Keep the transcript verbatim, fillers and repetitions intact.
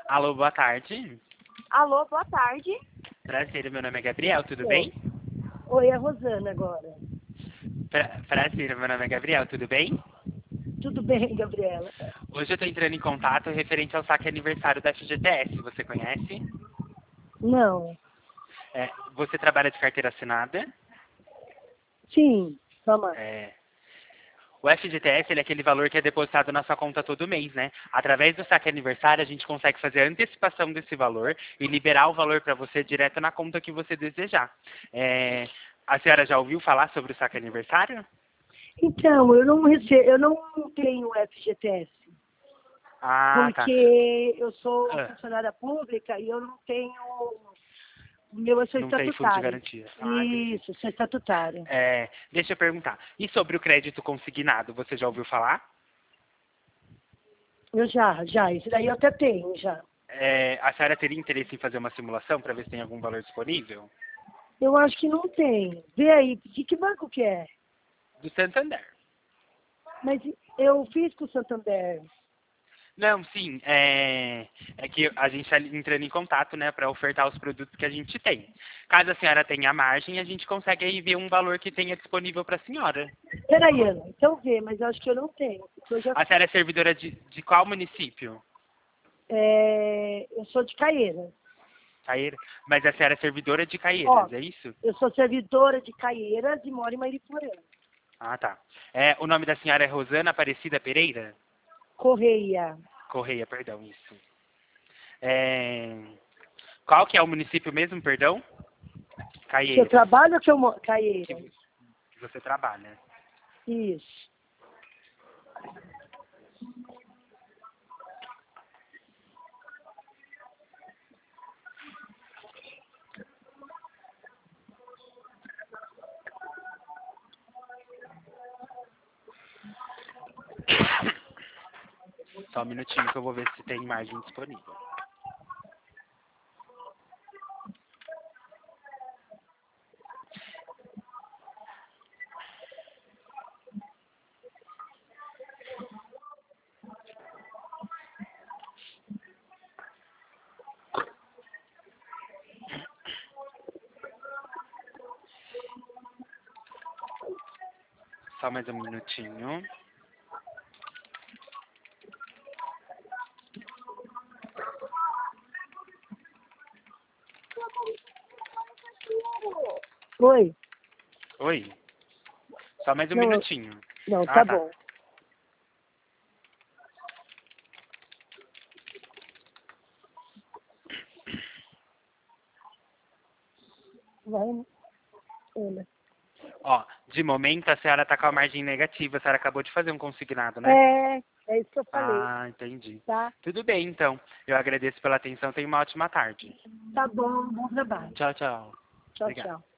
Alô, boa tarde. Alô, boa tarde. Prazer, meu nome é Gabriel, tudo Oi. bem? Oi, é a Rosana agora. Pra- Prazer, meu nome é Gabriel, tudo bem? Tudo bem, Gabriela? Hoje eu estou entrando em contato referente ao saque aniversário da F G T S, você conhece? Não. É, você trabalha de carteira assinada? Sim, toma. É, o F G T S ele é aquele valor que é depositado na sua conta todo mês, né? Através do saque aniversário, a gente consegue fazer a antecipação desse valor e liberar o valor para você direto na conta que você desejar. É, a senhora já ouviu falar sobre o saque aniversário? Então, eu não recebo, eu não tenho F G T S, Ah, tá. porque eu sou Ah, funcionária pública e eu não tenho. O meu eu sou não tem fundo de estatutário. garantia. Ah, entendi. Isso, sou estatutário. É, deixa eu perguntar. E sobre o crédito consignado, você já ouviu falar? Eu já, já, isso daí eu até tenho, já. É, a senhora teria interesse em fazer uma simulação para ver se tem algum valor disponível? Eu acho que não tem. Vê aí, de que banco que é? Do Santander. Mas eu fiz com o Santander. Não, sim, é, é que a gente está entrando em contato, né, para ofertar os produtos que a gente tem. Caso a senhora tenha margem, a gente consegue aí ver um valor que tenha disponível para a senhora. Peraí, Ana, então vê, mas eu acho que eu não tenho, porque eu já A senhora é servidora de, de qual município? é, eu sou de Caieiras. Caeira? Mas a senhora é servidora de Ó, Caeiras, é isso? eu sou servidora de Caieiras e moro em Mariporã. Ah, tá. É, o nome da senhora é Rosana Aparecida Pereira? Correia. Correia, perdão, isso. É, qual que é o município mesmo, perdão? Que eu Caieiras, trabalho ou que eu moro? que, Caieiras. que você trabalha. Isso. Só um minutinho que eu vou ver se tem margem disponível. Só mais um minutinho. Oi? Oi? Só mais um Não, eu- minutinho. não, Ah, tá tá. bom. Vai, Ana. Ó, de momento a senhora tá com a margem negativa. A senhora acabou de fazer um consignado, né? É, é isso que eu falei, Ah, entendi. tá? Tudo bem, então. Eu agradeço pela atenção. Tenha uma ótima tarde. Tá bom, bom trabalho. Tchau, tchau. Tchau, Obrigado. tchau.